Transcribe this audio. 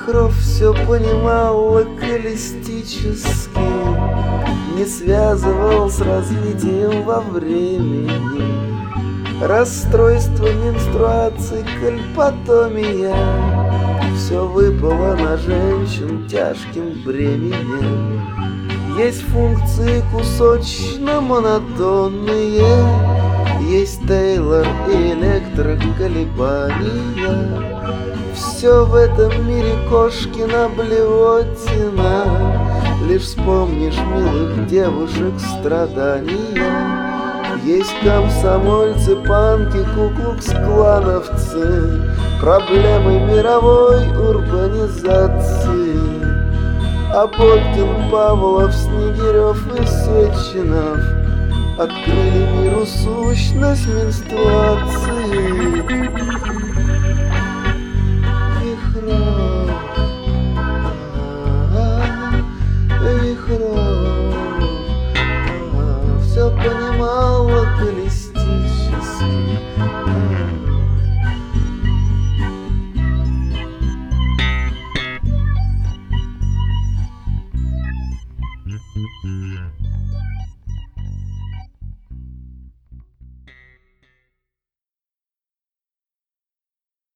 Покров все понимал локалистически, не связывал с развитием во времени. Расстройство менструаций, кальпотомия, все выпало на женщин тяжким бременем. Есть функции кусочно-монотонные, есть Тейлор и электроколебания. Все в этом мире кошкина блевотина, лишь вспомнишь милых девушек страдания. Есть комсомольцы, панки, куклукс-клановцы, проблемы мировой урбанизации. А Боткин, Павлов, Снегирев и Сеченов открыли миру сущность менструации.